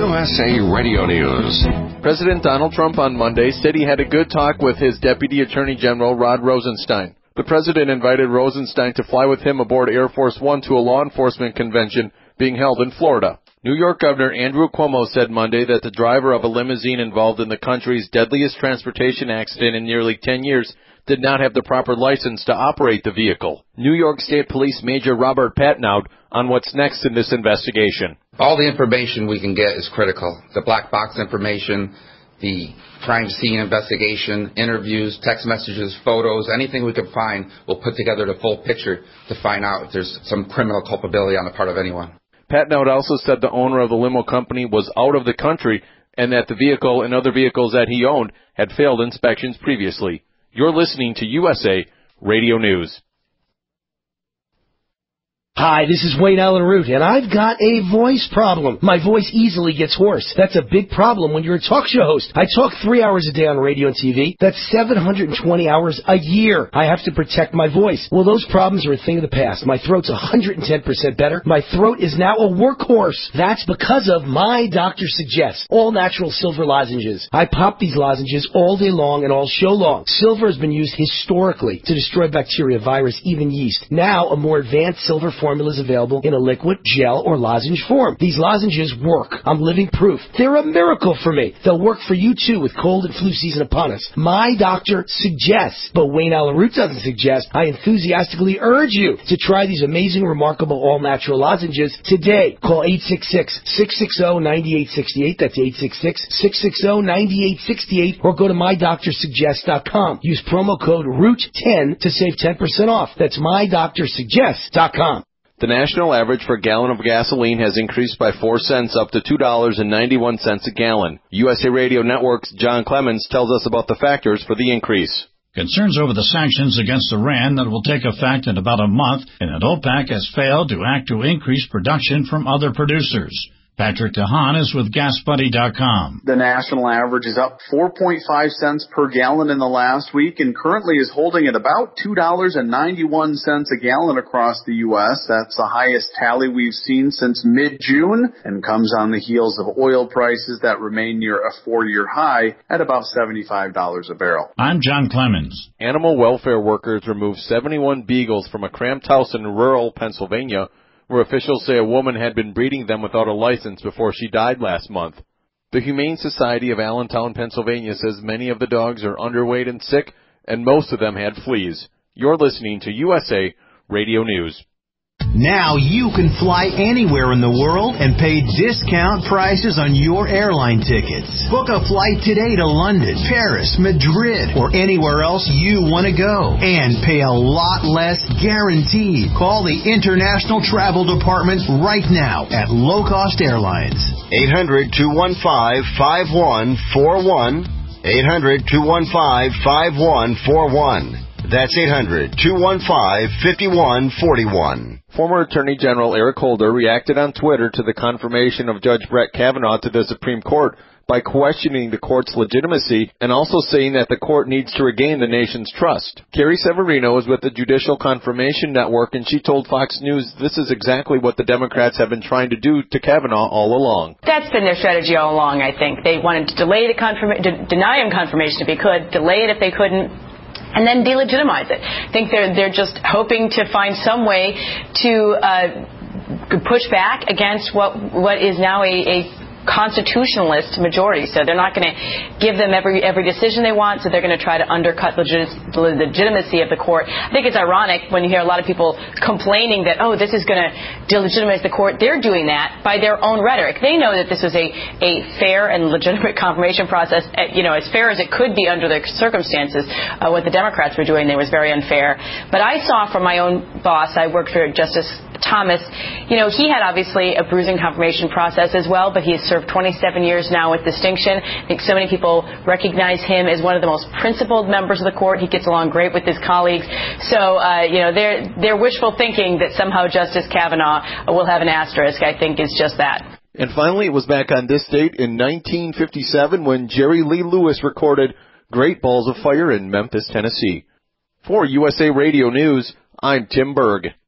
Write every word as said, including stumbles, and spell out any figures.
U S A Radio News. President Donald Trump on Monday said he had a good talk with his Deputy Attorney General Rod Rosenstein. The president invited Rosenstein to fly with him aboard Air Force One to a law enforcement convention being held in Florida. New York Governor Andrew Cuomo said Monday that the driver of a limousine involved in the country's deadliest transportation accident in nearly ten years did not have the proper license to operate the vehicle. New York State Police Major Robert Patnaud on what's next in this investigation. All the information we can get is critical. The black box information, the crime scene investigation, interviews, text messages, photos, anything we can find, we'll put together the full picture to find out if there's some criminal culpability on the part of anyone. Patnaud also said the owner of the limo company was out of the country and that the vehicle and other vehicles that he owned had failed inspections previously. You're listening to U S A Radio News. Hi, this is Wayne Allen Root, and I've got a voice problem. My voice easily gets hoarse. That's a big problem when you're a talk show host. I talk three hours a day on radio and T V. That's seven hundred twenty hours a year. I have to protect my voice. Well, those problems are a thing of the past. My throat's one hundred ten percent better. My throat is now a workhorse. That's because of My Doctor Suggests, all natural silver lozenges. I pop these lozenges all day long and all show long. Silver has been used historically to destroy bacteria, virus, even yeast. Now, a more advanced silver formula is available in a liquid, gel, or lozenge form. These lozenges work. I'm living proof. They're a miracle for me. They'll work for you, too, with cold and flu season upon us. My Doctor Suggests, but Wayne Allen Root doesn't suggest. I enthusiastically urge you to try these amazing, remarkable, all-natural lozenges today. Call eight six six, six six zero, nine eight six eight. That's eight six six, six six zero, nine eight six eight. Or go to my doctor suggest dot com. Use promo code root ten to save ten percent off. That's my doctor suggest dot com. The national average for a gallon of gasoline has increased by four cents up to two dollars and ninety-one cents a gallon. U S A Radio Network's John Clemens tells us about the factors for the increase. Concerns over the sanctions against Iran that will take effect in about a month, and that OPEC has failed to act to increase production from other producers. Patrick DeHaan is with gas buddy dot com. The national average is up four point five cents per gallon in the last week and currently is holding at about two dollars and ninety-one cents a gallon across the U S. That's the highest tally we've seen since mid-June and comes on the heels of oil prices that remain near a four-year high at about seventy-five dollars a barrel. I'm John Clemens. Animal welfare workers removed seventy-one beagles from a cramped house in rural Pennsylvania, where officials say a woman had been breeding them without a license before she died last month. The Humane Society of Allentown, Pennsylvania says many of the dogs are underweight and sick, and most of them had fleas. You're listening to U S A Radio News. Now you can fly anywhere in the world and pay discount prices on your airline tickets. Book a flight today to London, Paris, Madrid, or anywhere else you want to go. And pay a lot less guaranteed. Call the International Travel Department right now at Low Cost Airlines. eight hundred, two one five, five one four one. eight hundred, two one five, five one four one. That's eight hundred, two one five, five one four one. Former Attorney General Eric Holder reacted on Twitter to the confirmation of Judge Brett Kavanaugh to the Supreme Court by questioning the court's legitimacy and also saying that the court needs to regain the nation's trust. Carrie Severino is with the Judicial Confirmation Network, and she told Fox News this is exactly what the Democrats have been trying to do to Kavanaugh all along. That's been their strategy all along, I think. They wanted to delay the confirmation, de- deny him confirmation if they could, delay it if they couldn't, and then delegitimize it. I think they're they're just hoping to find some way to uh, push back against what what is now a, a constitutionalist majority. So they're not going to give them every every decision they want, so they're going to try to undercut the legit- legitimacy of the court. I think it's ironic when you hear a lot of people complaining that, oh, this is going to delegitimize the court. They're doing that by their own rhetoric. They know that this was a, a fair and legitimate confirmation process, you know, as fair as it could be under the circumstances. Uh, what the Democrats were doing there was very unfair. But I saw from my own boss, I worked for Justice Thomas, you know, he had obviously a bruising confirmation process as well, but he has served twenty-seven years now with distinction. I think so many people recognize him as one of the most principled members of the court. He gets along great with his colleagues. So, uh, you know, they're, they're wishful thinking that somehow Justice Kavanaugh will have an asterisk, I think, is just that. And finally, it was back on this date in nineteen fifty-seven when Jerry Lee Lewis recorded Great Balls of Fire in Memphis, Tennessee. For U S A Radio News, I'm Tim Berg.